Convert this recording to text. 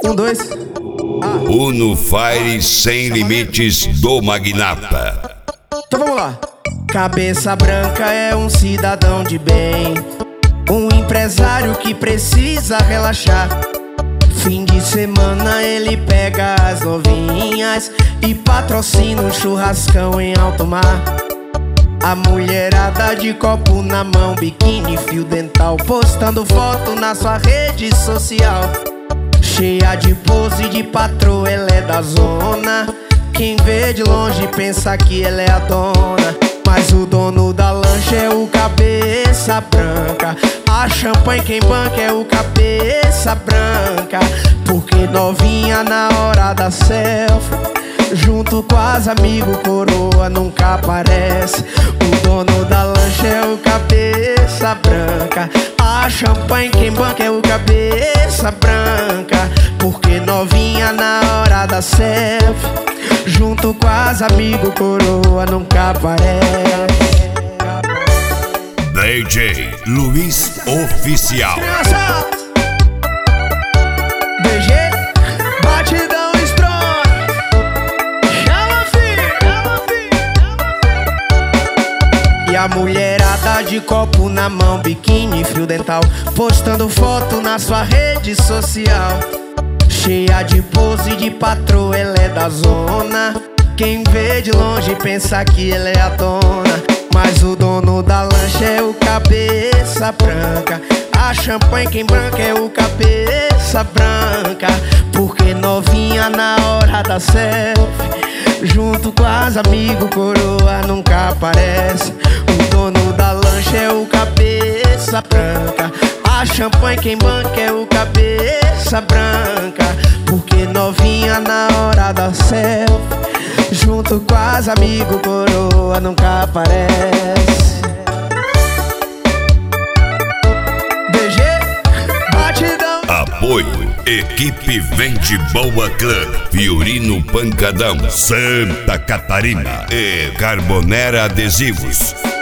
Um, dois. Uno Fire Sem Limites do Magnata. Então vamos lá. Cabeça branca é um cidadão de bem, um empresário que precisa relaxar. Fim de semana ele pega as novinhas e patrocina um churrascão em alto mar. A mulherada de copo na mão, biquíni, fio dental, postando foto na sua rede social. Cheia de pose de patroa, ela é da zona. Quem vê de longe pensa que ela é a dona, mas o dono da lancha é o cabeça branca. A champanhe quem banca é o cabeça branca. Porque novinha na hora da selfie, junto com as amigos, coroa nunca aparece. O dono da lancha é o cabeça branca. A champanhe quem banca é o cabeça branca. Porque novinha na hora da selfie, junto com as amigos, coroa nunca aparece. DJ Luiz Oficial. BG, batidão strong. Chama, filho. E a mulherada de copo na mão, biquíni, fio dental, postando foto na sua rede social. Cheia de pose de patroa, ela é da zona. Quem vê de longe pensa que ela é a dona, mas o dono da lancha é o cabeça branca. A champanhe quem branca é o cabeça branca. Porque novinha na hora da selfie, junto com as amigos, coroa nunca aparece. O dono da lancha é o cabeça branca. A champanhe quem banca é o cabeça branca. Porque novinha na hora da selfie, junto com as amigos, coroa nunca aparece. BG, batidão. Apoio Equipe Vende Boa Club, Fiorino Pancadão, Santa Catarina e Carbonera Adesivos.